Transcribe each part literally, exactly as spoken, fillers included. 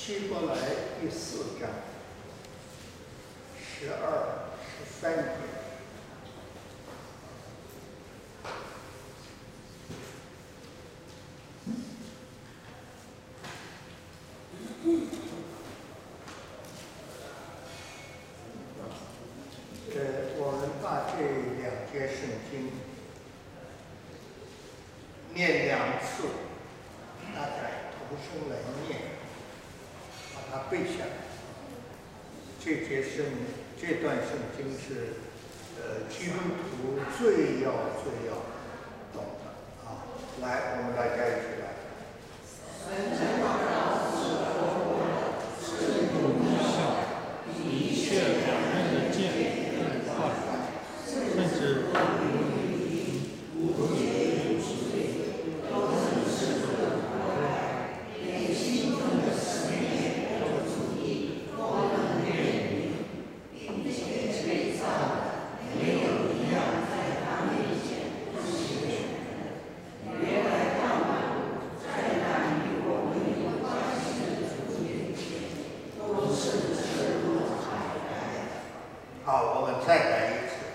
希伯来第四章十二、十三节。呃，我们把这两节圣经念两次，大家同声来念，把它背下来。这节圣这段圣经是呃基督徒最要最要懂的啊！来，我们大家一起来。 一切两刃的剑更快，甚至好，我们再来一次。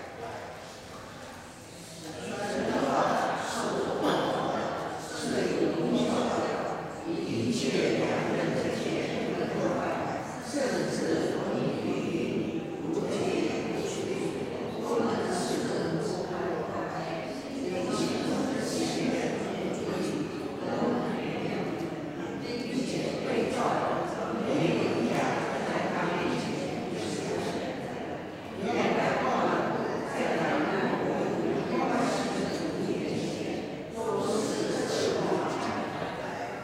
一切两刃的剑更快，甚至容易与不铁不去，我们是人不快，内心的喜悦不去，都能原谅，并且被造没有一样在他面前是有神的。原来万物在他们无关系的主面前都是赤裸敞开。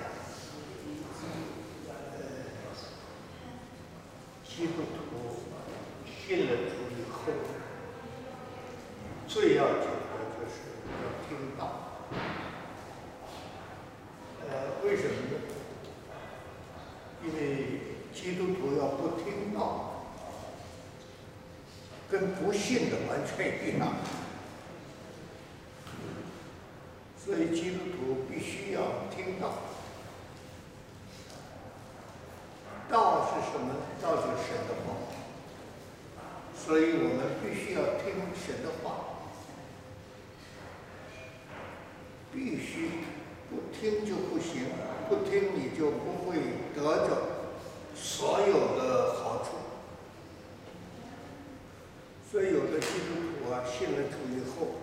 基督徒信了主以后，最要紧的就是要听道。呃，为什么呢？因为基督徒要不听道，跟不信的完全一样。所以基督徒必须要听道。道是什么？道就是神的话。所以我们必须要听神的话，必须不听就不行，不听你就不会得着所有的好处。所以有的基督徒啊，信了主以后，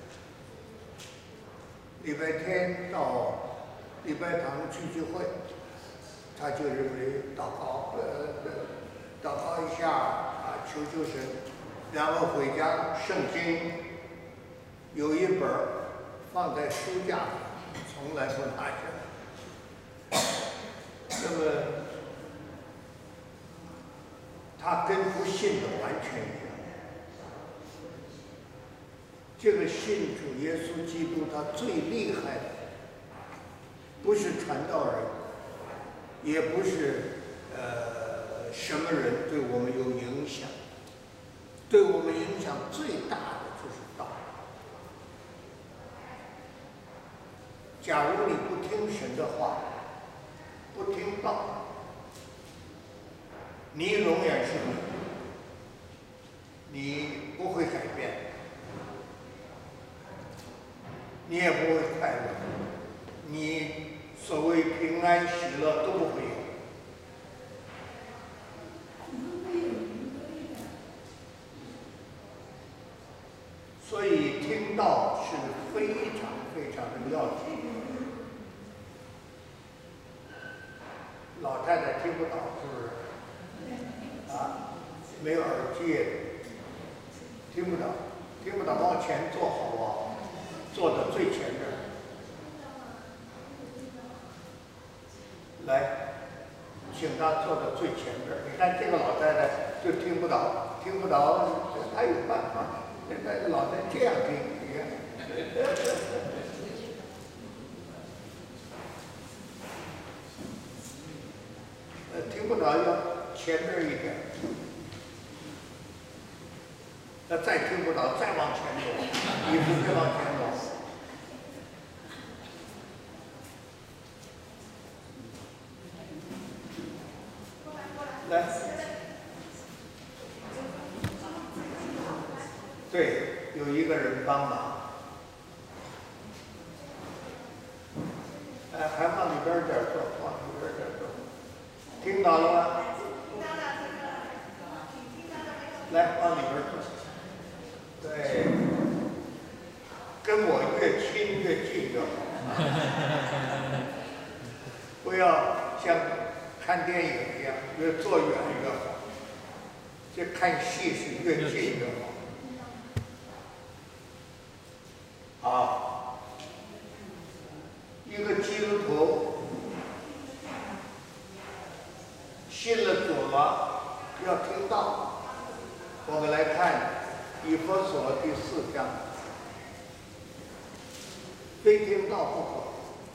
礼拜天到礼拜堂聚聚会，他就认为祷告，呃，祷告一下啊，求求神，然后回家圣经有一本放在书架上，从来不拿下。那么他跟不信的完全一样。这个信主耶稣基督，他最厉害的不是传道人，也不是呃什么人对我们有影响，对我们影响最大的就是道。假如你不听神的话，不听道，你永远是你，你不会改变，你也不会快乐，你所谓平安喜乐都不会有。所以听道是非常非常的要紧。老太太听不到是不是？啊，没有耳机，听不到，听不到，往前坐好不好？坐到最前面。来，请他坐到最前边。你看这个老太太就听不到，听不到，她有办法。现在老太太这样听，你看，呃，听不到要前边一点。那再听不到，再往前走，一步再往前走。 对，有一个人帮忙。哎，还往里边点坐，往里边点坐。听到了吗？来，往里边坐。对，跟我越亲越近就好。不要像看电影一样，越坐远越好。这看戏是越近越好。好，一个基督徒信了主了，要听道。我们来看以弗所第四章，非听道不可。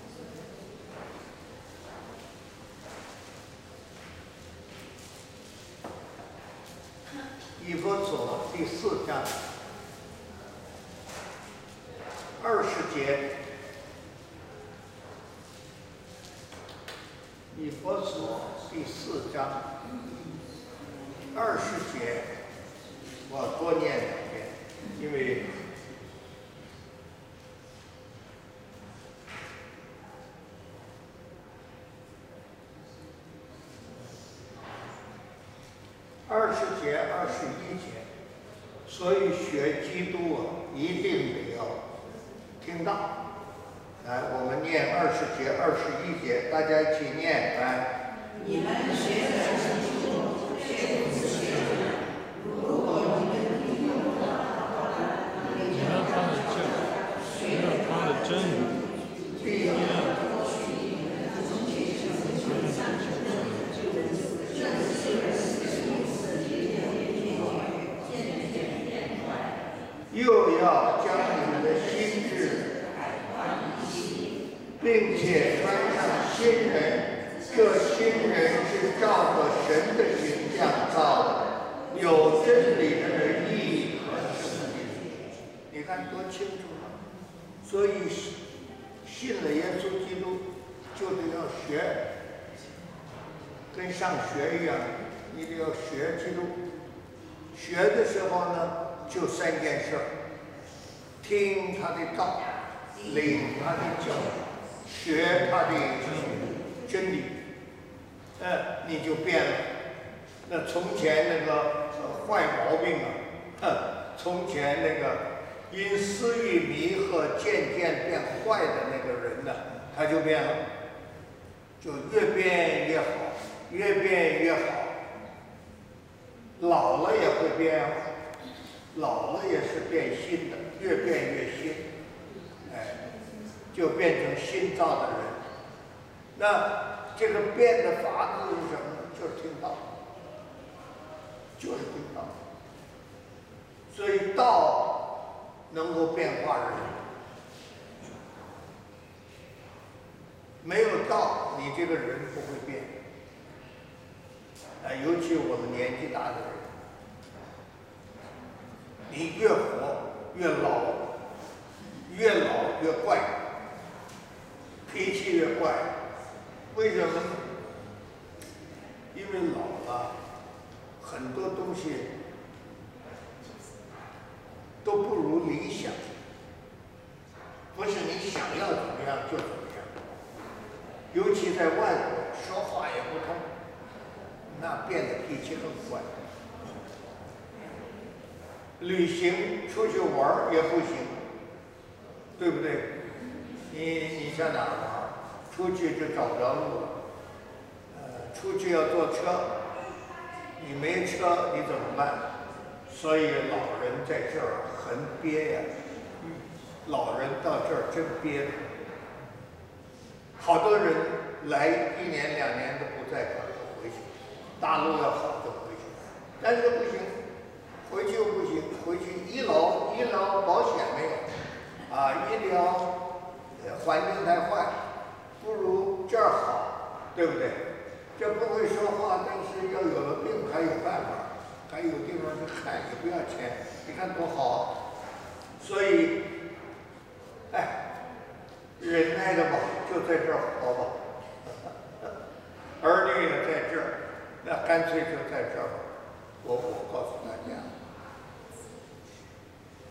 以弗所第四章二十节，以弗所第四章二十节，我多念两遍，因为二十节、二十一节，所以学基督啊，一定得要听道。来，我们念二十节、二十一节，大家一起念来。 你们学的是基督，却不是学人。如果你们听从他的话，你们他的教，没有他的真理， 必要脱去你们的从前生的旧上生的旧人，正是又要将你们的心智并且穿上新人，这新人是照着神的形象造的，有真理的义和圣洁。你看多清楚啊！所以信了耶稣基督，就得要学，跟上学一样，你得要学基督。学的时候呢，就三件事：听他的道，领他的教，学他的真理。呃，你就变了。那从前那个、呃、坏毛病啊，哼，从前那个因私欲迷惑渐渐变坏的那个人呢，他就变了，就越变越好，越变越好。老了也会变，老了也是变新的，越变越新，哎，就变成新造的人。那这个变的法子是什么呢？就是听道，就是听道。所以道能够变化人，没有道，你这个人不会变。啊，尤其我们年纪大的人，你越活越老，越老越怪，脾气越怪。为什么呢？因为老了，很多东西都不如理想，不是你想要怎么样就怎么样。尤其在外国，说话也不通。那变得脾气更怪，旅行出去玩也不行，对不对？你你上哪儿玩？出去就找不着路了。呃，出去要坐车，你没车你怎么办？所以老人在这儿很憋呀，老人到这儿真憋的。好多人来一年两年都不在这儿，就回去。大陆要好就回去，但是不行，回去又不行，回去医疗医疗保险没有，啊，医疗环境太坏，不如这儿好，对不对？这不会说话，但是要有了病还有办法，还有地方去看，也不要钱，你看多好。所以，哎，忍耐着吧，就在这儿活吧，儿女也在这儿。那干脆就在这儿，我我告诉大家，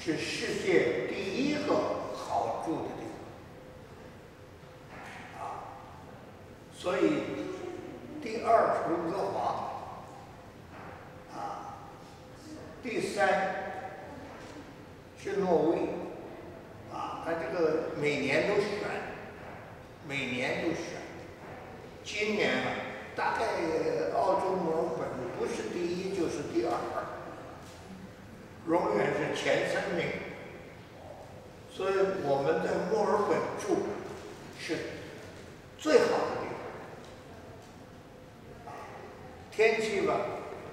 是世界第一个好住的地方，啊，所以第二是温哥华，啊，第三是挪威，啊，他这个每年都选，每年都选，今年啊，大概澳洲墨尔本不是第一就是第二。永远是前三名，所以我们在墨尔本住是最好的地方。天气吧，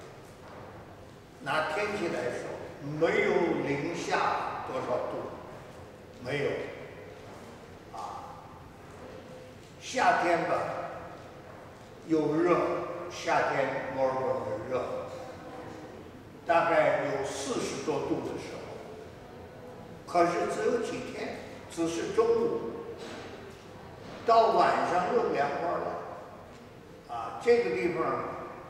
拿天气来说，没有零下多少度，没有。啊，夏天吧，又热，夏天墨尔本很热。大概有四十多度的时候，可是只有几天，只是中午，到晚上又凉快了。啊，这个地方，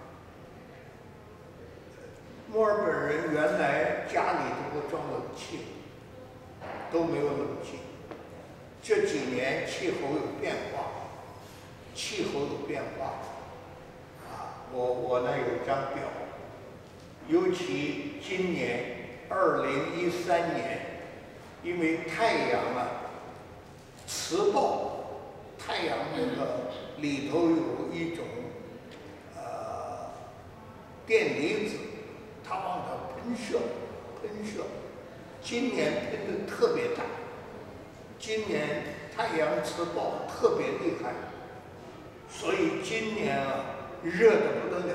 墨尔本人原来家里都不装冷气，都没有冷气。这几年气候有变化，气候有变化。啊，我我那有张表。尤其今年二零一三年，因为太阳啊，磁暴，太阳那个里头有一种呃电离子，它往它喷射，喷射。今年喷的特别大，今年太阳磁暴特别厉害，所以今年啊热得不得了。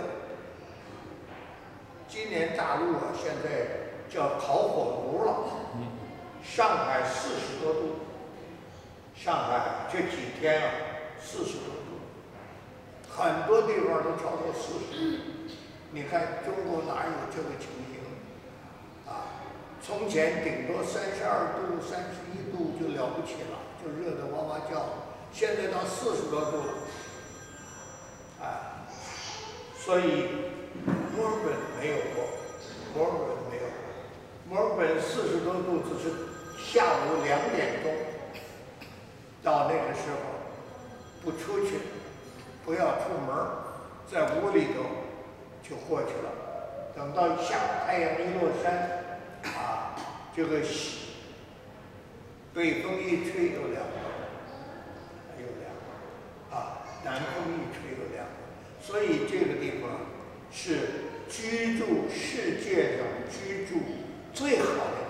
今年大陆啊，现在叫烤火炉了。上海四十多度，上海这几天啊，四十多度，很多地方都超过四十。你看中国哪有这个情形？啊，从前顶多三十二度、三十一度就了不起了，就热得哇哇叫。现在到四十多度了，啊，所以。墨尔本没有过，墨尔本没有，墨尔本四十多度，只是下午两点钟，到那个时候不出去，不要出门，在屋里头就过去了。等到下太阳一落山，啊，这个北风一吹又凉了，又凉了，啊，南风一吹又凉了，所以这个地方。是居住世界上居住最好的地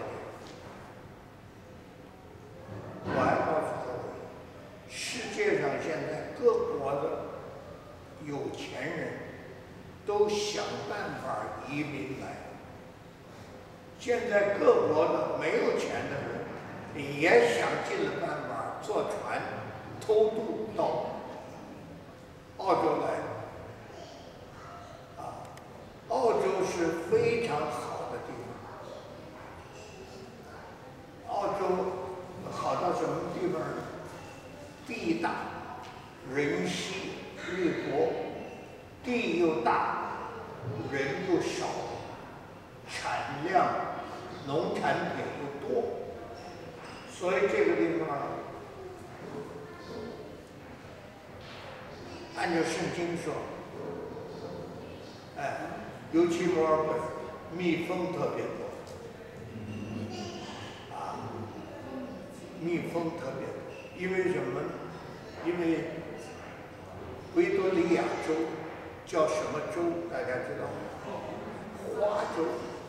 方。我还告诉各位，世界上现在各国的有钱人都想办法移民来。现在各国的没有钱的人也想尽了办法坐船偷渡到澳洲来。澳洲是非常好的地方。澳洲好到什么地方呢？地大人稀力薄，地又大，人又少，产量农产品又多，所以这个地方按照圣经说，哎。尤其墨尔本，蜜蜂特别多，啊，蜜蜂特别多，因为什么呢？因为维多利亚州叫什么州？大家知道吗？花州。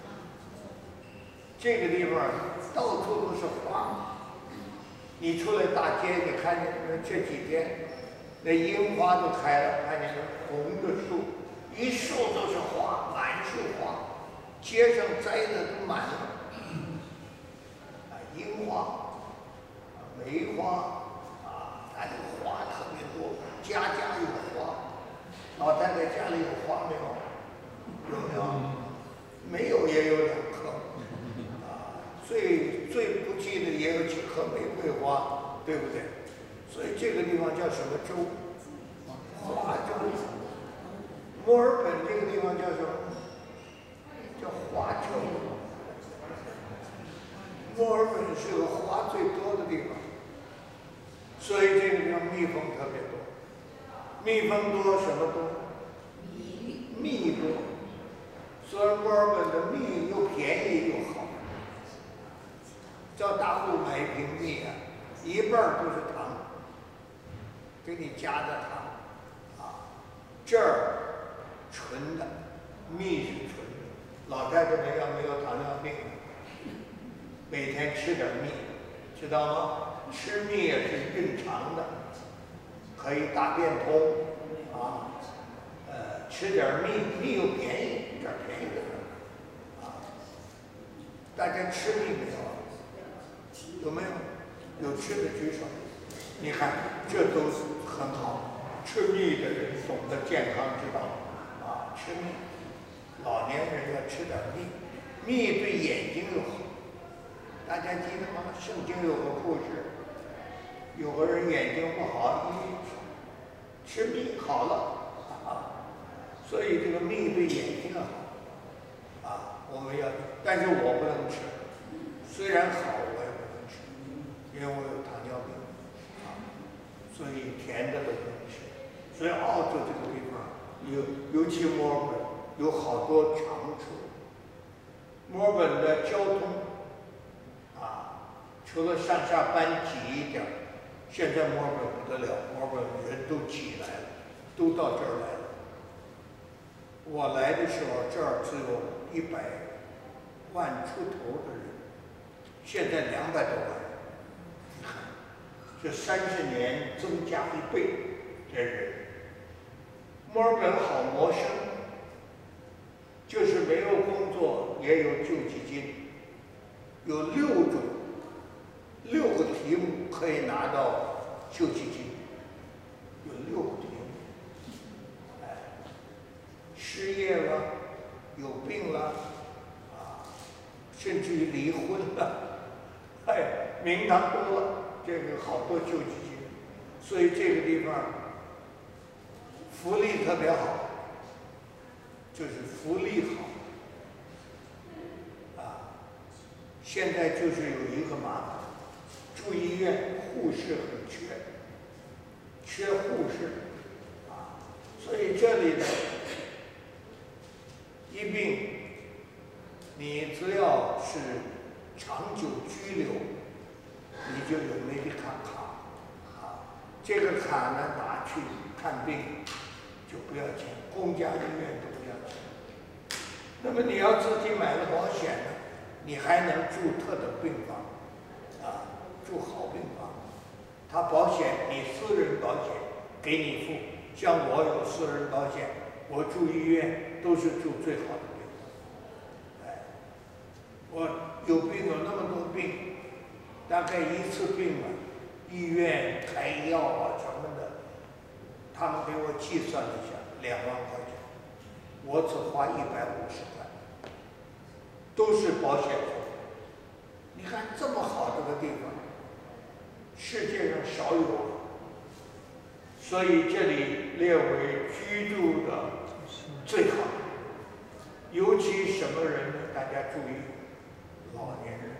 这个地方到处都是花，你出来大街，你看见这几天那樱花都开了，看见那红的树。一树都是花，满树花，街上栽的都满了。啊，樱花，梅花，啊，它这个花特别多，家家有花。老太太家里有花没有？有没有？没有也有两棵。啊，最最不济的也有几棵玫瑰花，对不对？所以这个地方叫什么州？花州。墨尔本这个地方叫什么？叫花州。 墨尔本是个花最多的地方，所以这个地方蜜蜂特别多。蜜蜂多，什么多？蜜多。所以墨尔本的蜜又便宜又好。到大陆买一瓶蜜啊，一半儿都是糖，给你加的糖，啊，这儿纯的，蜜是纯的。老太太们要没有糖尿病，每天吃点蜜，知道吗？吃蜜也是润肠的，可以大便通，啊，呃，吃点蜜，蜜又便宜，这儿便宜点儿，啊，大家吃蜜没有？有没有？有吃的举手。你看，这都是很好。吃蜜的人懂得健康之道，啊，吃蜜。老年人要吃点蜜，蜜对眼睛又好。大家记得吗？圣经有个故事，有个人眼睛不好，一吃蜜好了，啊，所以这个蜜对眼睛好，啊，我们要，但是我不能吃，虽然好，我也不能吃，因为我有糖尿病，啊，所以甜的都不能吃。所以澳洲这个地方，尤尤其墨尔本有好多长处。墨尔本的交通，啊，除了上下班挤一点，现在墨尔本不得了，墨尔本人都挤来了，都到这儿来了。我来的时候，这儿只有一百万出头的人，现在两百多万人。你看，这三十年增加一倍，这人。墨尔本好谋生，就是没有工作也有救济金，有六种六个题目可以拿到救济金，有六个题目，哎，失业了，有病了，啊，甚至于离婚了，哎，名堂多了，这个好多救济金，所以这个地方福利特别好，就是福利好，啊，现在就是有一个麻烦，住医院护士很缺，缺护士，啊，所以这里呢，一病，你只要是长久居留，你就有梅迪卡卡，啊，这个卡呢拿去看病就不要钱，公家医院都不要钱。那么你要自己买了保险呢，你还能住特等病房，啊，住好病房。他保险你私人保险给你付，像我有私人保险，我住医院都是住最好的病房。哎，我有病有那么多病，大概一次病啊，医院开药啊什么的，他们给我计算了一下，两万块钱，我只花一百五十块，都是保险费。你看这么好这个地方，世界上少有，所以这里列为居住的最好。尤其什么人呢？大家注意，老年人。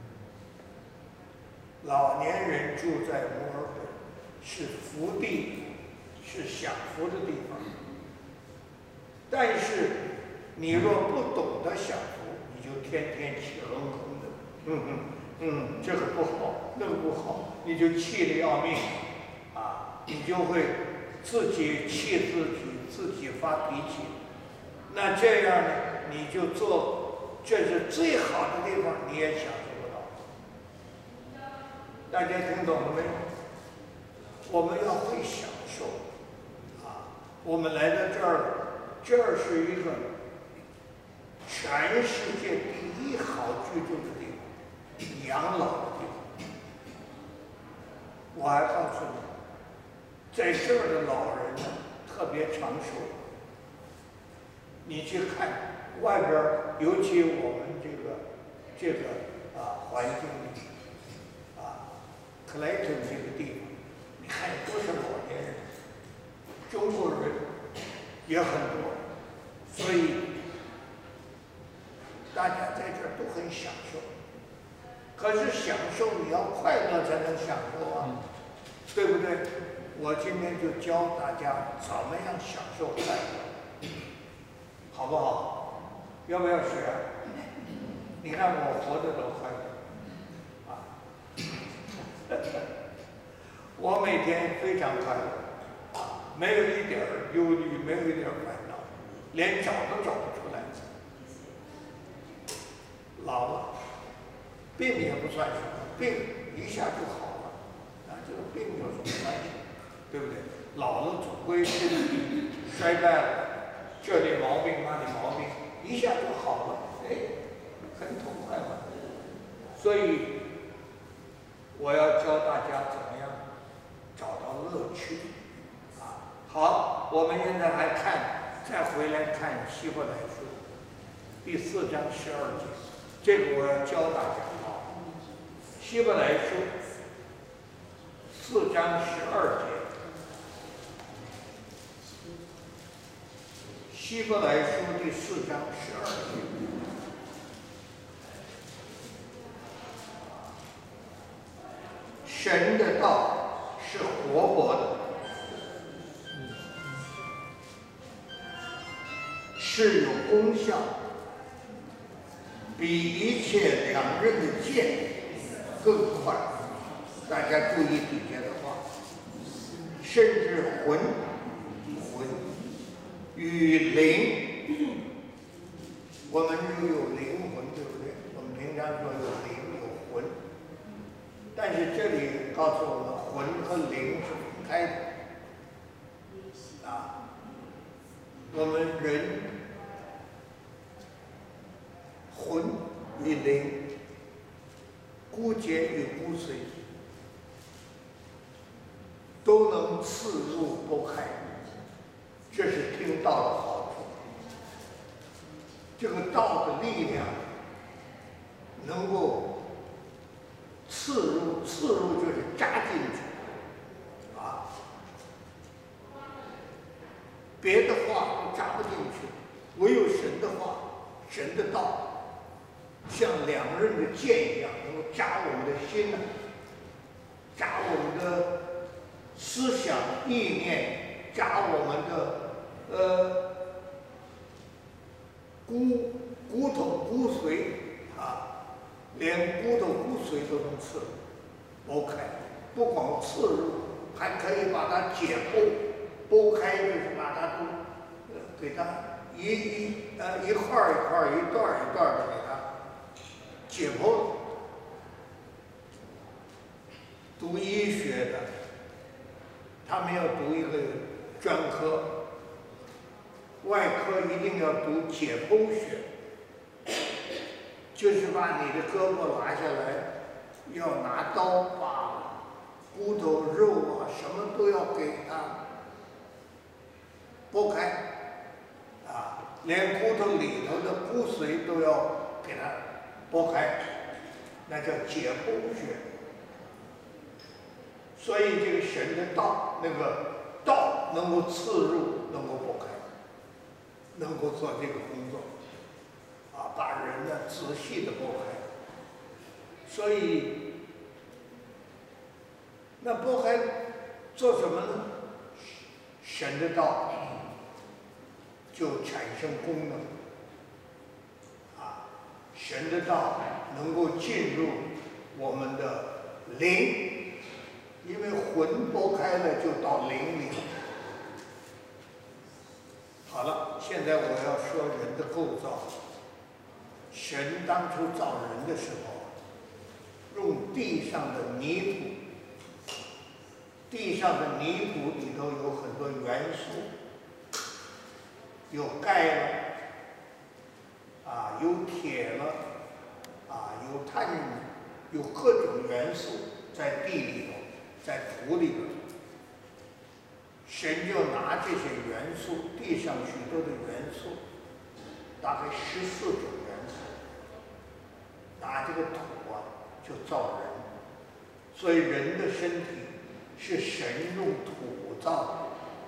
老年人住在墨尔本是福地，是享福的地方。但是你若不懂得享福，你就天天气哼哼的，嗯嗯嗯，这个不好，那个不好，你就气得要命，啊，你就会自己气自己，自己发脾气。那这样呢，你就做，这是最好的地方，你也享受不到。大家听懂了没有？我们要会享受，啊，我们来到这儿了，这儿是一个全世界第一好居住的地方，养老的地方。我还告诉你，在这儿的老人呢，特别长寿。你去看外边儿，尤其我们这个这个啊环境里，啊，克莱顿这个地方，你看有多少老年人，中国人也很多，所以大家在这儿都很享受。 可是享受你要快乐才能享受啊，对不对？我今天就教大家怎么样享受快乐，好不好？要不要学？你看我活得多快乐啊！我每天非常快乐，没有一点儿忧虑，没有一点儿烦恼，连找都找不出来。老了，病也不算什么，病一下就好了，啊，这个病有什么关系？对不对？老了总归身体衰败了，这里毛病那里毛病，一下就好了，哎，很痛快嘛。所以我要教大家怎么样找到乐趣啊。好，我们现在还看，再回来看希伯来书第四章十二节，这个我要教大家啊。希伯来书四章十二节。希伯来书第四章十二节，神的道是活泼的，是有功效，比一切两刃的剑更快。大家注意底下的话，甚至魂魂。与灵，我们又有灵魂，对不对？我们平常说有灵有魂，但是这里告诉我们，魂和灵是分开的。啊，我们人魂与灵，骨节与骨髓，都能刺入剥开。这是听道的好处，这个道的力量能够刺入，刺入就是扎进去，啊，别的话都扎不进去，唯有神的话，神的道，像两刃的剑一样，能够扎我们的心呢，扎我们的思想意念，扎我们的。呃，骨骨头骨髓啊，连骨头骨髓都能刺剥开，不光刺入，还可以把它解剖，剥开就是把它都呃给它一一呃一块儿一块儿一段儿一段儿的给它解剖。读医学的，他们要读一个专科。外科一定要读解剖学，就是把你的胳膊拿下来，要拿刀把骨头、肉啊什么都要给它剥开，啊，连骨头里头的骨髓都要给它剥开，那叫解剖学。所以这个神的道，那个道能够刺入，能够剥开。能够做这个工作，啊，把人呢仔细的剥开。所以，那剥开做什么呢？神的道就产生功能，啊，神的道能够进入我们的灵，因为魂剥开了就到灵里。好了，现在我要说人的构造。神当初造人的时候，用地上的泥土，地上的泥土里头有很多元素，有钙了，啊，有铁了，啊，有碳，有各种元素在地里头，在土里头。神就拿这些元素，地上许多的元素，大概十四种元素，拿这个土啊就造人，所以人的身体是神用土造的。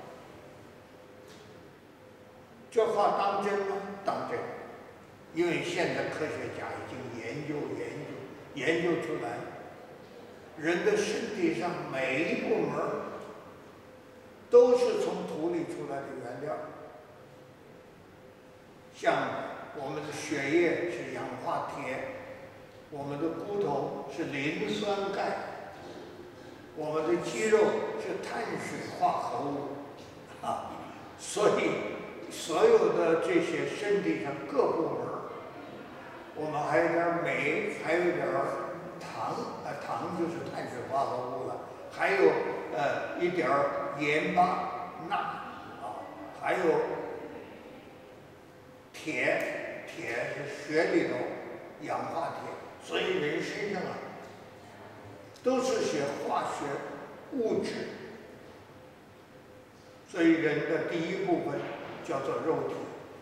这话当真吗？当真，因为现在科学家已经研究研究研究出来，人的身体上每一部门都是从土里出来的原料。像我们的血液是氧化铁，我们的骨头是磷酸钙，我们的肌肉是碳水化合物啊，所以所有的这些身体上各部门，我们还有点镁，还有点糖，啊，糖就是碳水化合物了，还有呃一点盐巴、钠啊，还有铁，铁是血里头氧化铁，所以人身上啊都是些化学物质，所以人的第一部分叫做肉体。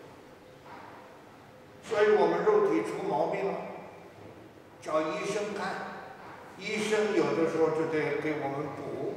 所以我们肉体出毛病了，找医生看，医生有的时候就得给我们补。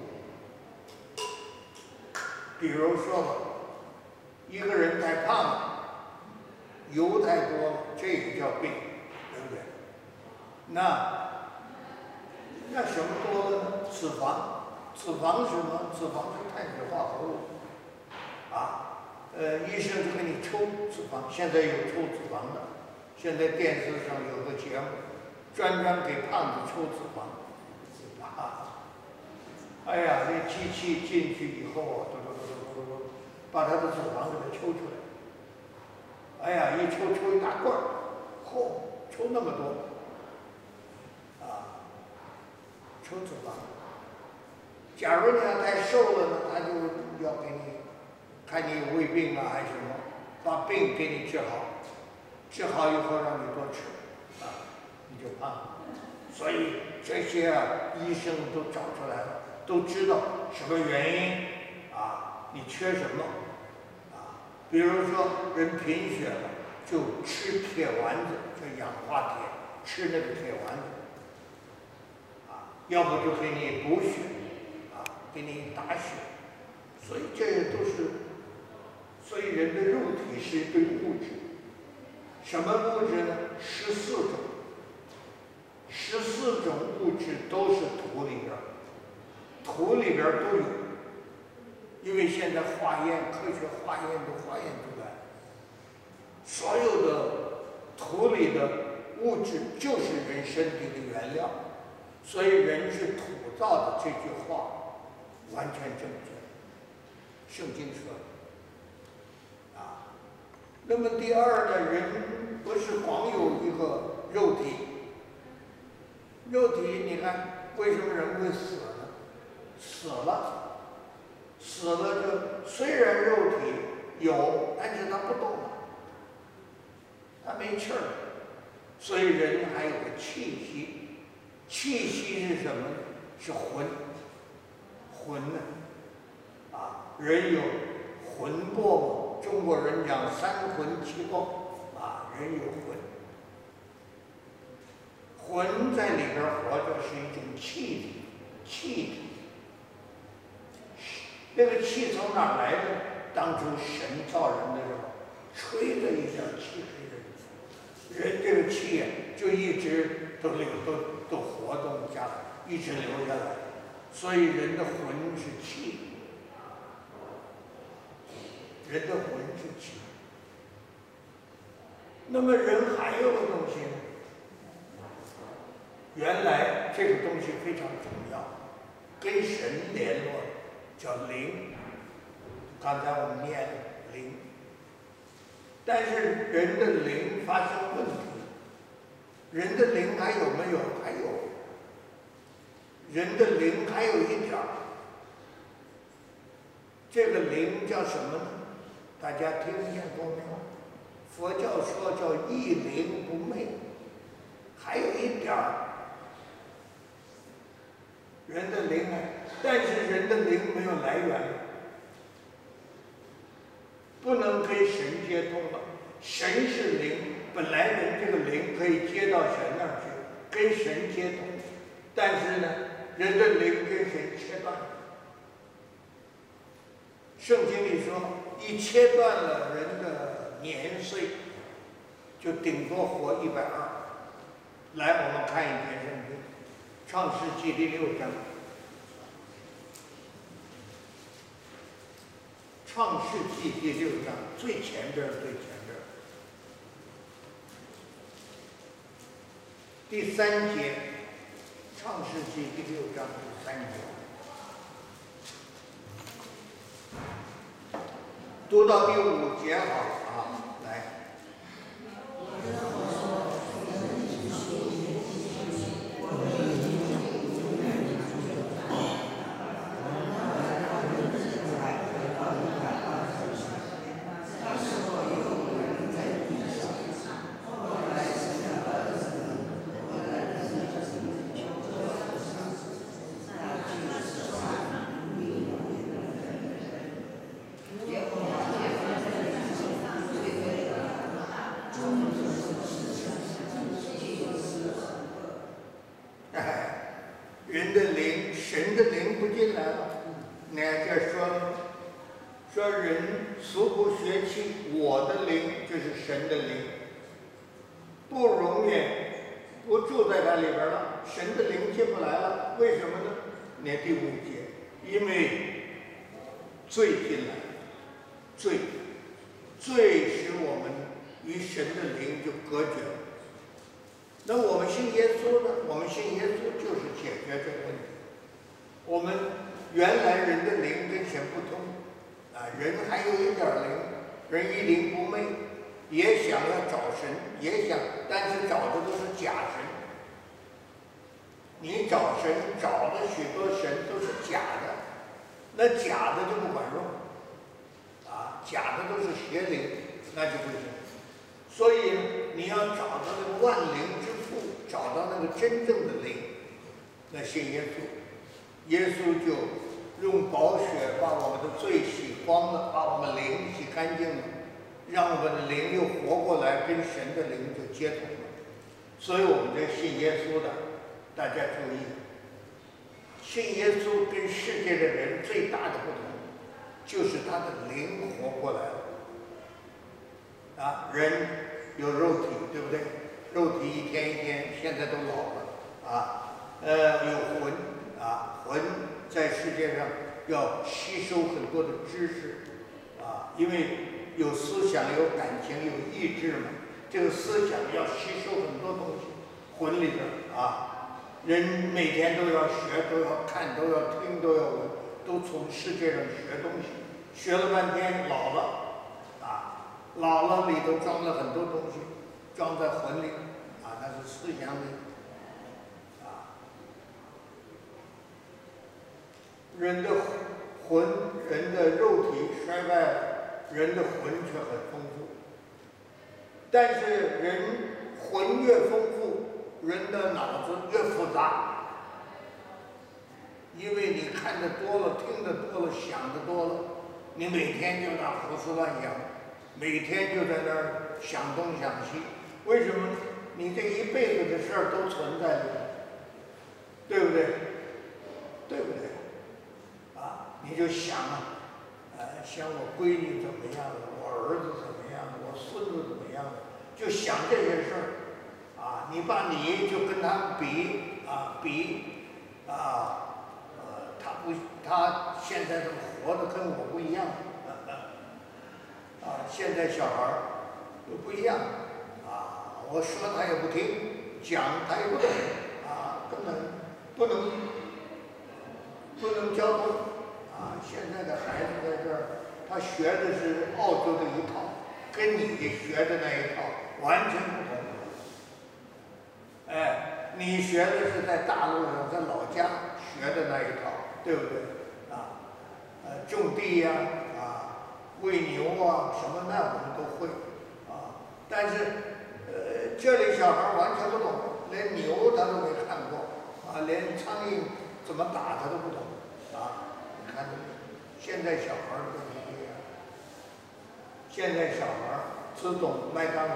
比如说吧，一个人太胖了，油太多了，这也叫病，对不对？那那什么多了呢？脂肪，脂肪是什么？脂肪是碳水化合物，啊。呃，医生就给你抽脂肪，现在有抽脂肪的，现在电视上有个节目，专专给胖子抽脂肪，啊，哎呀，这机器进去以后啊，嘟嘟嘟嘟嘟嘟，把他的脂肪给他抽出来，哎呀，一抽抽一大罐儿，嚯，抽那么多，啊，抽脂肪。假如你要太瘦了呢，他就要给你。看你有胃病啊还是什么，把病给你治好，治好以后让你多吃，啊，你就胖。所以这些啊，医生都找出来了，都知道什么原因啊，你缺什么啊？比如说人贫血了，就吃铁丸子，叫氧化铁，吃那个铁丸子，啊，要不就给你补血，啊，给你打血，所以这些都是。所以人的肉体是一堆物质，什么物质呢？十四种，十四种物质都是土里边，土里边都有。因为现在化验，科学化验都化验出来，所有的土里的物质就是人身体的原料，所以人是土造的这句话完全正确，圣经说的。那么第二呢，人不是光有一个肉体，肉体你看为什么人会死呢？死了，死了就虽然肉体有，但是它不动了，它没气儿，所以人还有个气息，气息是什么呢？是魂，魂呢，啊，人有魂魄。中国人讲三魂七魄，啊，人有魂，魂在里边活着是一种气体，气体。那个气从哪来的？当初神造人的时候，吹了一点气给人，人这个气呀，就一直都流都都活动下来，一直流下来，所以人的魂是气。人的魂是气，那么人还有个东西呢？原来这个东西非常重要，跟神联络叫灵。刚才我们念灵，但是人的灵发生问题，人的灵还有没有？还有，人的灵还有一点儿，这个灵叫什么呢？大家听见过没有？佛教说叫一灵不昧，还有一点儿，人的灵啊，但是人的灵没有来源，不能跟神接通了。神是灵，本来人这个灵可以接到神那儿去，跟神接通，但是呢，人的灵跟神切断了。圣经里说，一切断了人的年岁，就顶多活一百二。来，我们看一篇圣创世纪第六章，创世纪第六章最前边儿最前边儿，第三节，创世纪第六章第三节，读到第五节好啊，来。人的灵，神的灵不进来了。那这说说人俗不学气，我的灵就是神的灵，不容远，不住在它里边了。神的灵进不来了，为什么呢？那第五节，因为罪进来，罪，罪使我们与神的灵就隔绝了。那我们信耶稣呢？我们信耶稣就是解决这个问题。我们原来人的灵跟神不通，啊，人还有一点灵，人一灵不昧，也想要找神，也想，但是找的都是假神。你找神找的许多神都是假的，那假的就不管用，啊，假的都是邪灵，那就不行。所以你要找到那个万灵之父，找到那个真正的灵，那信耶稣，耶稣就用宝血把我们的罪洗光了，把我们灵洗干净了，让我们的灵又活过来，跟神的灵就接通了。所以我们这信耶稣的，大家注意，信耶稣跟世界的人最大的不同，就是他的灵活过来了。啊，人有肉体，对不对？肉体一天一天，现在都老了啊。呃，有魂啊，魂在世界上要吸收很多的知识啊，因为有思想、有感情、有意志嘛。这个思想要吸收很多东西，魂里边啊，人每天都要学，都要看，都要听，都要闻，都从世界上学东西，学了半天老了。老了里头装了很多东西，装在魂里，啊，那是思想里，啊，人的魂，人的肉体衰败了，人的魂却很丰富。但是人魂越丰富，人的脑子越复杂，因为你看得多了，听得多了，想得多了，你每天就那胡思乱想。每天就在那儿想东想西，为什么？你这一辈子的事儿都存在里，对不对？对不对？啊，你就想啊，呃，想我闺女怎么样了，我儿子怎么样了，我孙子怎么样了，就想这些事儿，啊，你把你就跟他们比啊比，啊，呃，他不，他现在怎么活的跟我不一样？啊，现在小孩儿都不一样啊！我说他也不听，讲他也不懂啊，根本不能不能交通啊！现在的孩子在这儿，他学的是澳洲的一套，跟你学的那一套完全不同。哎，你学的是在大陆上，在老家学的那一套，对不对？啊，呃，种地呀、啊，啊。喂牛啊，什么那我们都会，啊，但是，呃，这里小孩完全不懂，连牛他都没看过，啊，连苍蝇怎么打他都不懂，啊，你看，现在小孩儿都不一样，现在小孩儿只懂麦当劳，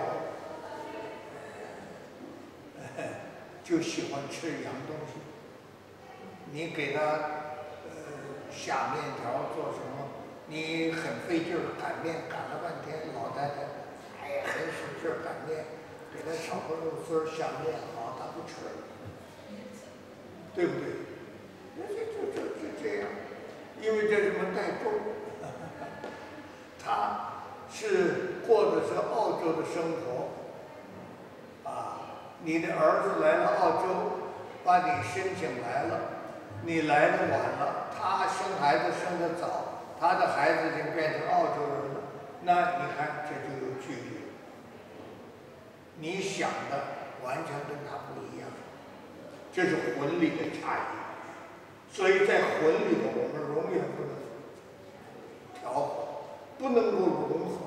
就喜欢吃洋东西，你给他，呃，下面条做什么？你很费劲儿擀面，擀了半天，老太太，哎呀，很使劲儿擀面，给他炒个肉丝儿下面，好，他不吃。 对不对？那就就就就这样，因为这什么代沟，他是过的是澳洲的生活，啊，你的儿子来了澳洲，把你申请来了，你来的晚了，他生孩子生得早，他的孩子已经变成澳洲人了，那你看这就有距离了，你想的完全跟他不一样。这是魂里的差异，所以在魂里头，我们永远不能调和，不能够融合。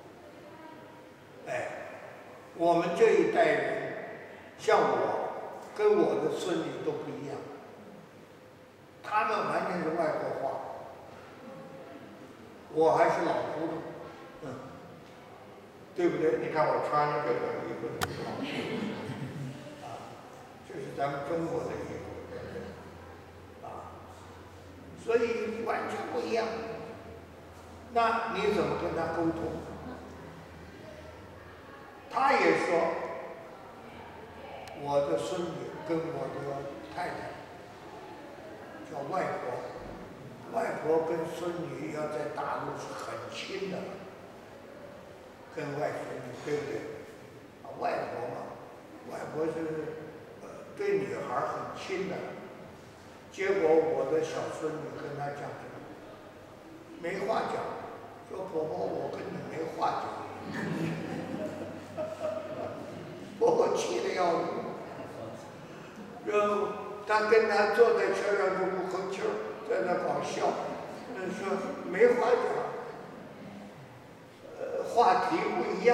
哎，我们这一代人，像我，跟我的孙女都不一样，他们完全是外国话，我还是老糊涂，嗯，对不对？你看我穿的这个衣服。这是咱们中国的衣服，啊，所以完全不一样。那你怎么跟他沟通？他也说，我的孙女跟我的太太叫外婆，外婆跟孙女要在大陆是很亲的，跟外孙女对不对？啊，外婆嘛，外婆是。对女孩很亲的，结果我的小孙女跟她讲什么？没话讲，说婆婆我跟你没话讲，婆婆气得要命。然后她跟她坐在车上就不吭气儿，在那光笑，说没话讲，呃，话题不一样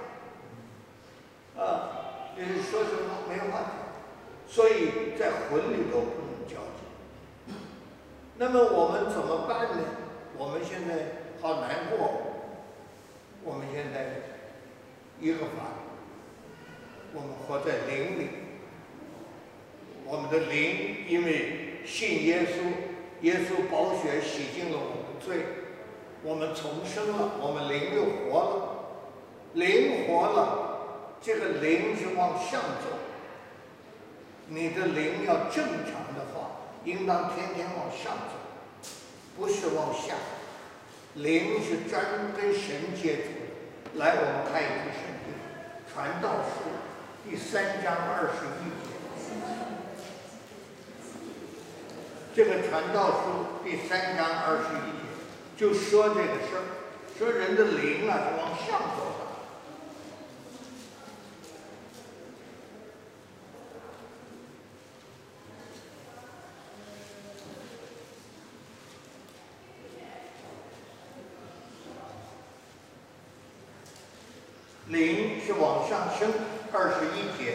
啊，啊，你说什么没话讲。所以在魂里头不能交集。那么我们怎么办呢？我们现在好难过。我们现在一个法，我们活在灵里。我们的灵因为信耶稣，耶稣宝血洗净了我们的罪，我们重生了，我们灵又活了。灵活了，这个灵是往上走。你的灵要正常的话，应当天天往上走，不是往下。灵是专跟神接触的。来，我们看一句圣经，《传道书》第三章二十一节。这个《传道书》第三章二十一节就说这个事儿，说人的灵啊是往上走的。灵是往上升，二十一节，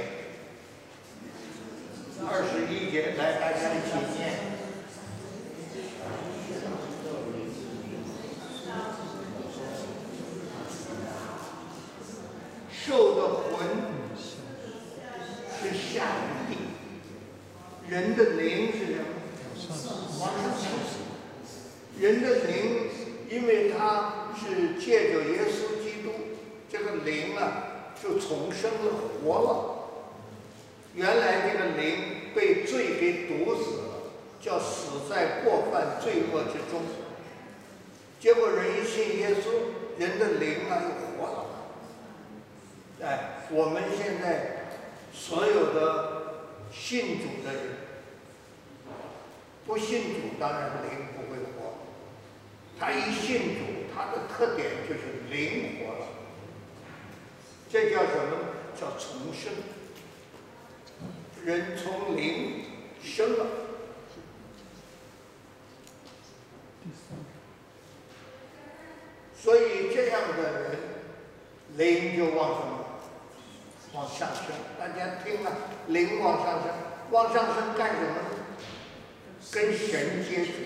二十一节，来，大家一起念。兽的魂是下于地，人的灵是什么？往上升。人的灵，因为它是借着耶稣基督。这个灵啊，就重生了，活了。原来这个灵被罪给毒死了，叫死在过犯罪恶之中。结果人一信耶稣，人的灵啊又活了。哎，我们现在所有的信主的人，不信主当然灵不会活。他一信主，他的特点就是灵活了。这叫什么？叫重生。人从灵生了。所以这样的人，灵就往什么？往上升。大家听啊，灵往上升，往上升干什么呢？跟神接触，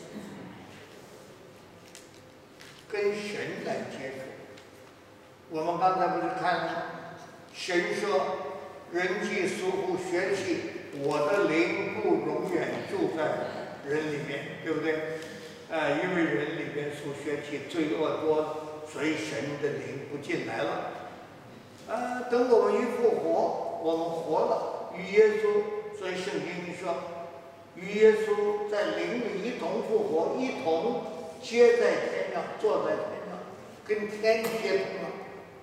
跟神来接触。我们刚才不是看了，神说：“人既属乎血气，我的灵不永远住在人里面，对不对？”呃，因为人里边属血气，罪恶多，所以神的灵不进来了。呃，等我们一复活，我们活了，与耶稣，所以圣经说， 与耶稣在灵里一同复活，一同接在天上，坐在天上，跟天接通了，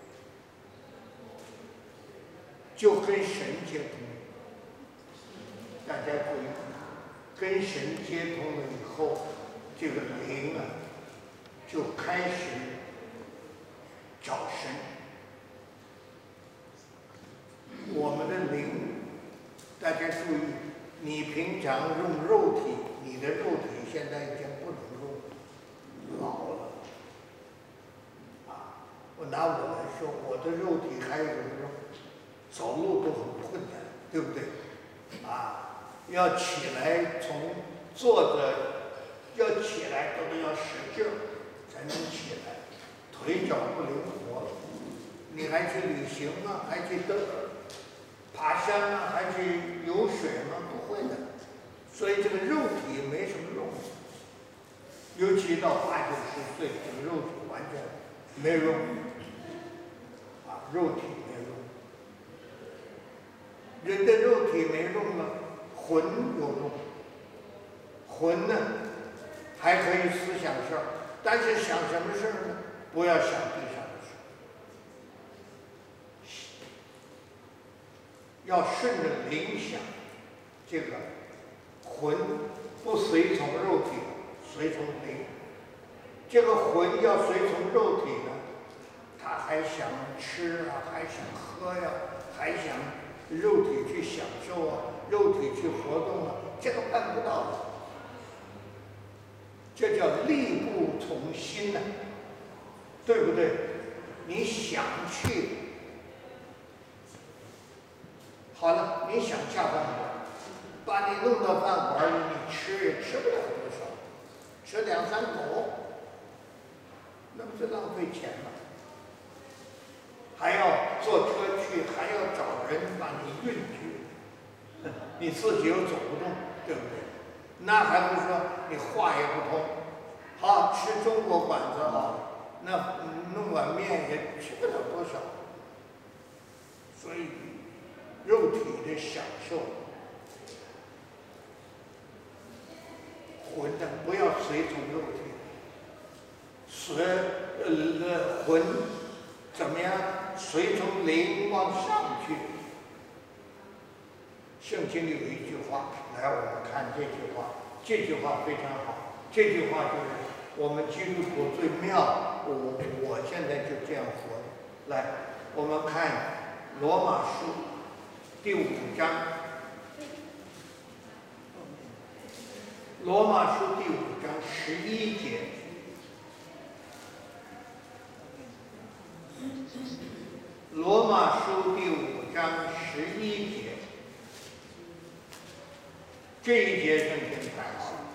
就跟神接通了。大家注意，跟神接通了以后，这个灵啊，就开始找神。我们的灵，大家注意，你平常用肉体，你的肉体现在已经不能用，老了。啊，我拿我来说，我的肉体还有用，走路都很困难，对不对？啊，要起来从坐着，要起来都得要使劲儿才能起来，腿脚不灵活了。你还去旅行啊，还去登爬山啊，还去游水吗？不会的。所以这个肉体没什么用，尤其到八九十岁，这个肉体完全没用，啊，肉体没用。人的肉体没用了，魂有用。魂呢，还可以思想事儿，但是想什么事儿呢？不要想地上的事，要顺着灵想。这个魂不随从肉体，随从灵。这个魂要随从肉体呢，他还想吃啊，还想喝呀、啊，还想肉体去享受啊，肉体去活动啊，这个办不到的。这叫力不从心呐、啊，对不对？你想去，好了，你想下饭馆，把你弄到饭馆里，你吃也吃不了多少，吃两三口，那不是浪费钱吗？还要坐车去，还要找人把你运去，你自己又走不动，对不对？那还不说你话也不通。好，吃中国馆子好，那弄碗面也吃不了多少。所以，肉体的享受，魂的不要随从肉体，随呃魂怎么样？随从灵往上去。圣经里有一句话，来我们看这句话，这句话非常好。这句话就是我们基督徒最妙，我我现在就这样活。来，我们看罗马书第五章，罗马书第五章十一节。罗马书第五章十一节，这一节圣经太好了。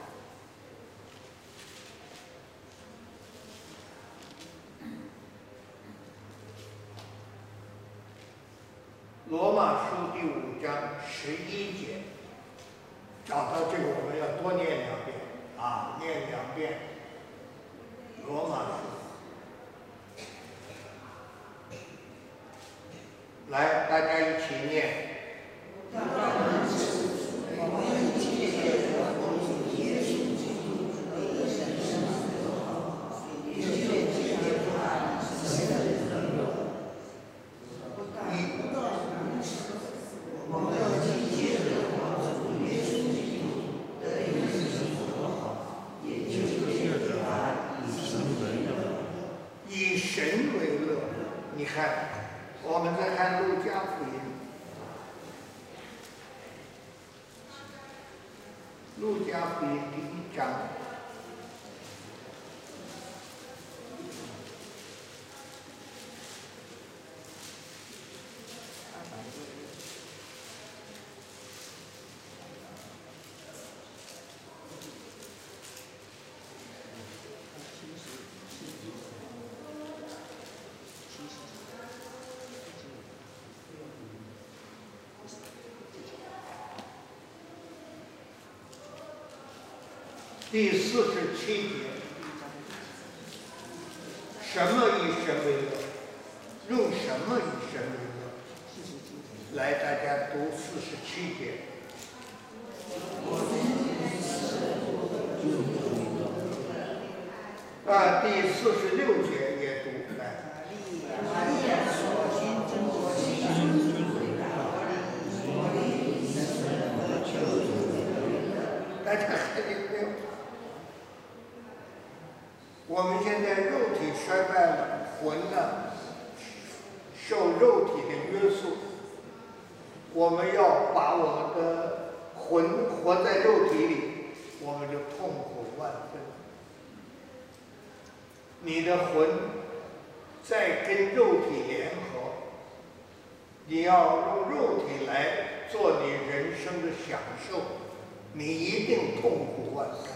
罗马书第五章十一节，找到这个我们要多念两遍啊，念两遍。罗马书，来，大家一起念。我们再看路加福音，路加福音第一章，第四十七节，什么以神为乐？用什么以神为乐？来，大家读四十七节。 啊，第四十六节也读来。 玛利亚所心真我心尊贵大，我灵神和救主的大家看见没有？我们现在肉体衰败了，魂呢受肉体的约束，我们要把我们的魂活在肉体里，我们就痛苦万分。你的魂在跟肉体联合，你要用肉体来做你人生的享受，你一定痛苦万分。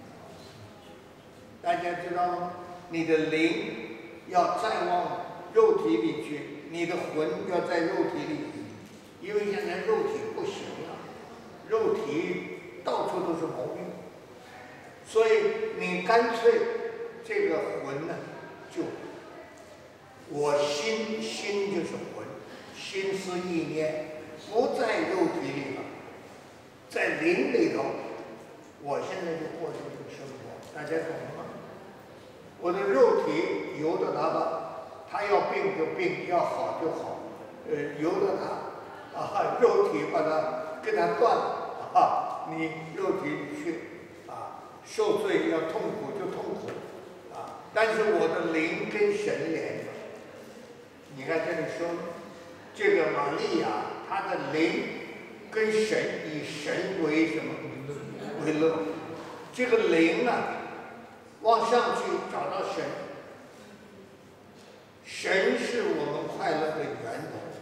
大家知道吗？你的灵要再往肉体里去，你的魂要在肉体里，因为现在肉体不行了，肉体到处都是毛病，所以你干脆这个魂呢，就我心心就是魂，心思意念不在肉体里了，在灵里头。我现在就过这种生活，大家懂吗？我的肉体由着它吧，它要病就病，要好就好，呃，由着它啊，肉体把它跟它断了啊，你肉体去啊，受罪要痛苦就痛苦啊，但是我的灵跟神连着。你看这里说，这个玛利亚她的灵跟神以神为什么为乐？这个灵啊。往上去找到神，神是我们快乐的源头。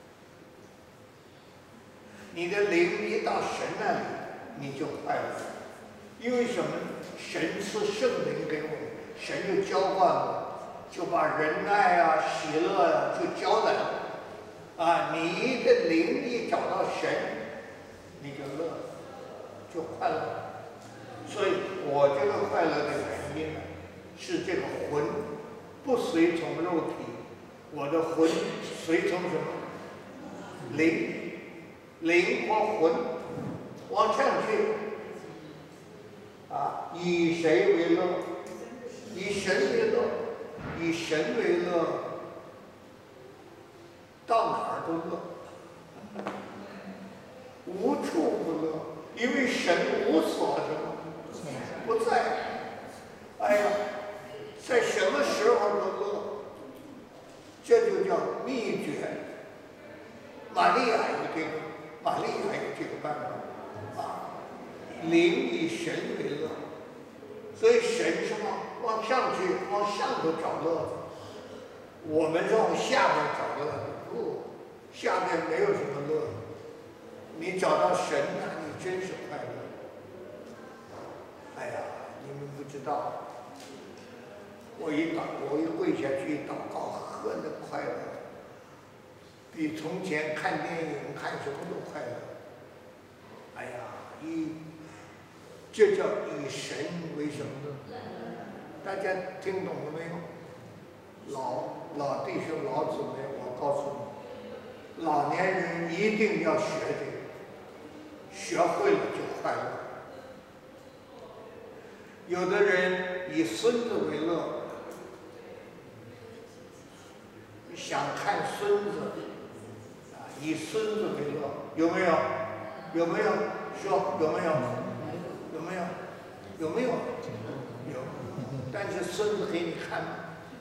你的灵一到神那里，你就快乐。因为什么？神赐圣灵给我们，神就浇灌我，就把仁爱啊、喜乐啊就浇来了。啊，你的灵一找到神，你就乐，就快乐。所以我这个快乐的原因呢，是这个魂不随从肉体，我的魂随从什么？灵，灵或魂往上去啊，以谁为乐？以神为乐，以神为乐，到哪儿都乐，无处不乐，因为神无所什么。不在，哎呀，在什么时候都乐，这就叫秘诀。玛利亚有这个，玛利亚有这个办法啊，灵以神为乐，所以神是往往上去，往上头找乐，我们是往下边找乐，不，下面没有什么乐，你找到神那你真是快乐。哎呀，你们不知道，我一祷，我一跪下去一祷告，呵，那快乐，比从前看电影看什么都快乐。哎呀，一，这叫以神为什么呢？大家听懂了没有？老老弟兄、老姊妹，我告诉你，老年人一定要学这个，学会了就快乐。有的人以孙子为乐，想看孙子，啊，以孙子为乐，有没有？有没有？说有没有？有没有？有没有？有。但是孙子给你看吗？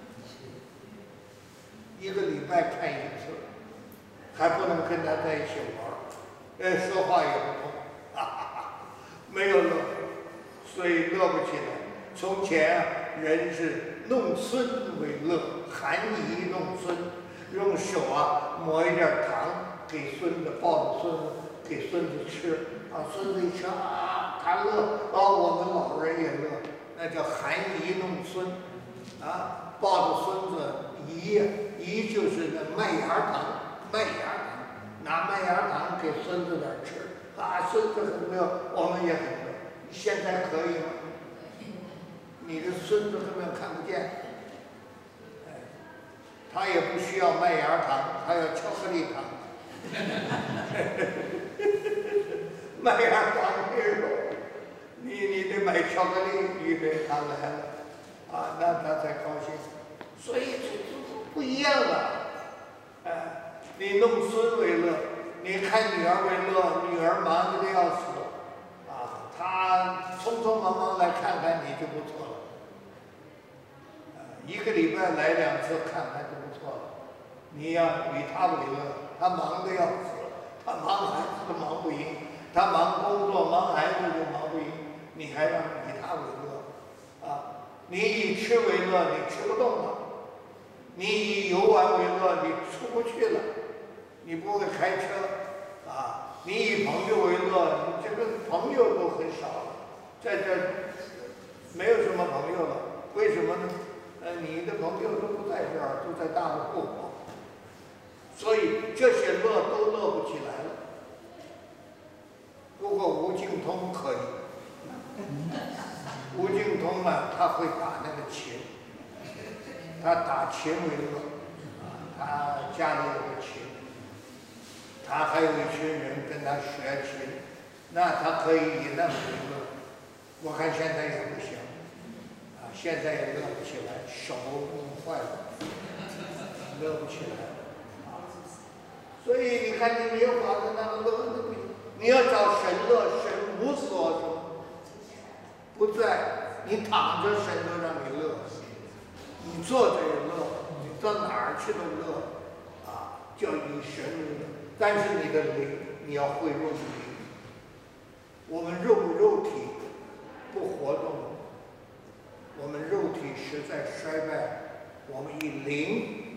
一个礼拜看一次，还不能跟他在一起玩，呃，说话也不通，哈哈哈，没有乐。所以乐不起来。从前啊，人是弄孙为乐，含饴弄孙，用手啊抹一点糖给孙子，抱着孙子给孙子吃，啊，孙子一吃啊，他乐，啊，我们老人也乐，那叫含饴弄孙，啊，抱着孙子饴呀，饴就是那麦芽糖，麦芽糖，拿麦芽糖给孙子点吃，啊，孙子很乐，我们也很乐。现在可以吗？你的孙子根本看不见，哎，他也不需要麦芽糖，他要巧克力糖。麦芽糖没有，你你得买巧克力，预备他来了， 啊，那他才高兴。所以这不一样了。哎，你弄孙为乐，你看女儿为乐，女儿忙得要死，啊，她匆匆忙忙来看看你就不错了。啊，一个礼拜来两次看看就不错了。你要以她为乐，她忙得要死，她忙孩子都忙不赢，她忙工作忙孩子就忙不赢，你还让以她为乐，啊，你以吃为乐，你吃不动了。你以游玩为乐，你出不去了，你不会开车，啊，你以朋友为乐，你这个朋友都很少了，在这没有什么朋友了，为什么呢？呃，你的朋友都不在这儿，都在大陆，所以这些乐都乐不起来了。不过吴敬通可以，吴敬通呢，他会打那个琴。他打琴为乐，啊，他家里有个琴，他还有一群人跟他学琴，那他可以以那个为乐。我看现在也不行，啊，现在也乐不起来，手弄坏了，乐不起来，啊，所以你看你没有法子那个乐，那不行，你要找神乐，神无所什么不在，你躺着神都让你乐。你坐着也乐，你到哪儿去都乐，啊，叫以神为乐。但是你的灵，你要会用灵。我们肉肉体不活动，我们肉体实在衰败，我们以灵，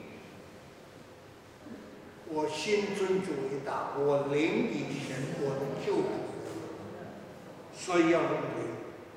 我心尊主为大，我灵以神，我的救主，所以要用灵。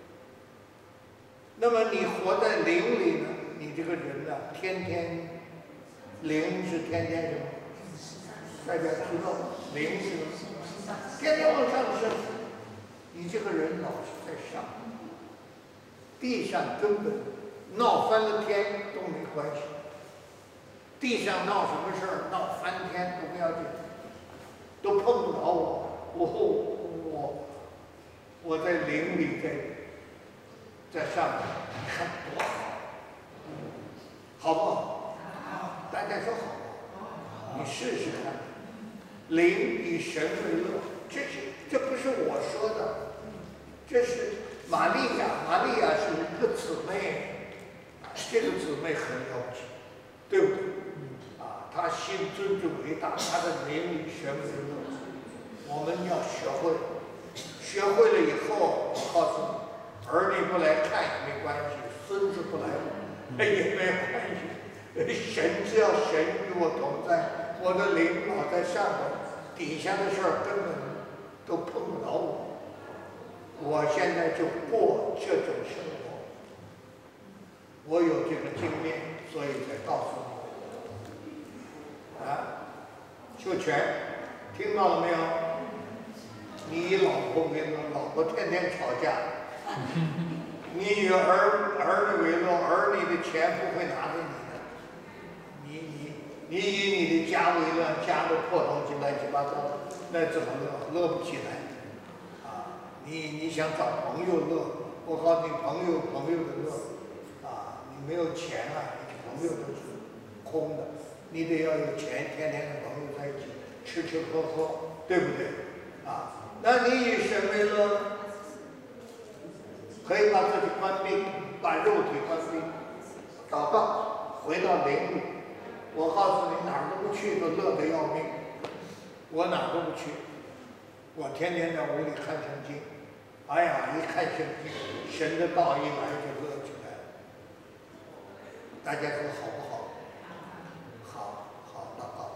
那么你活在灵里呢？你这个人呢，天天灵是天天什么？大家知道灵是天天往上升，你这个人老是在上，地上根本闹翻了天都没关系，地上闹什么事儿，闹翻天都不要紧，都碰不着我，我我我在灵里在在上面，你看多好。好不好？大家说好，你试试看。灵以神为乐，这是这不是我说的，这是玛利亚。玛利亚是一个姊妹，这个姊妹很了不起，对不对？啊，她心尊主为大，她的灵以神为乐。我们要学会，学会了以后，我告诉你，儿女不来看也没关系，孙子不来。也没有关系，神只要神与我同在，我的灵老在上头，底下的事儿根本都碰不着我。我现在就过这种生活，我有这个经验，所以才告诉你。啊，秀全，听到了没有？你以老婆为乐，老婆天天吵架。你以儿儿女为乐，儿女的钱不会拿给你的。你你你以你的家为乐，家都破东西乱七八糟，那怎么乐？乐不起来。啊，你你想找朋友乐，我告诉你，朋友朋友的乐，啊，你没有钱啊，你朋友都是空的。你得要有钱，天天跟朋友在一起吃吃喝喝，对不对？啊，那你以神为乐？可以把自己关闭，把肉体关闭，祷告，回到灵里。我告诉你，哪儿都不去，都乐得要命。我哪儿都不去，我天天在屋里看圣经。哎呀，一看圣经，神的道一来就乐起来了。大家说好不好？好，好，祷告。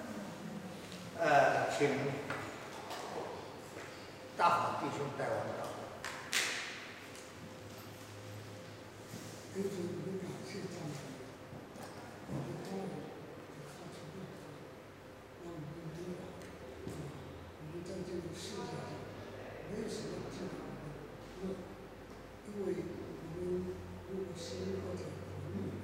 呃，请大好弟兄带我们祷告。 给主你的感谢赞美，你的爱和好奇的让我们知道，啊，我们在这个世界上没有什么值得我们乐，因为我们如果生活在国内，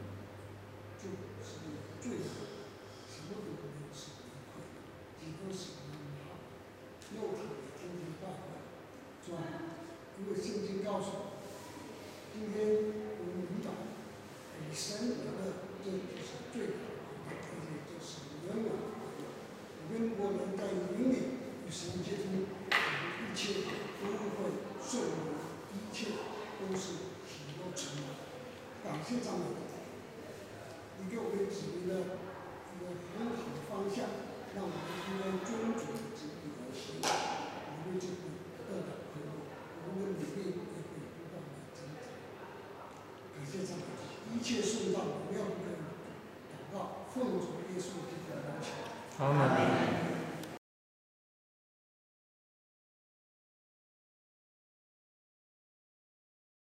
就是最好，什么都不能是愉快，几个是难拿，肉体也天天败坏，是吧？因为圣经告诉我。 今天我们明白，与神有的这就是最好的，而且这是永远的。我们如果能在灵里与神接触，一切都会顺利，一切都是喜乐成的。感谢赞美，你给我们指明了一个很好的方向，让我们应该遵主的旨意而行，我们就会得到快乐，我们的努力也会不断的增长。感谢赞美，一切颂赞荣耀归于主。祷告，奉主耶稣基督的名求。 阿门。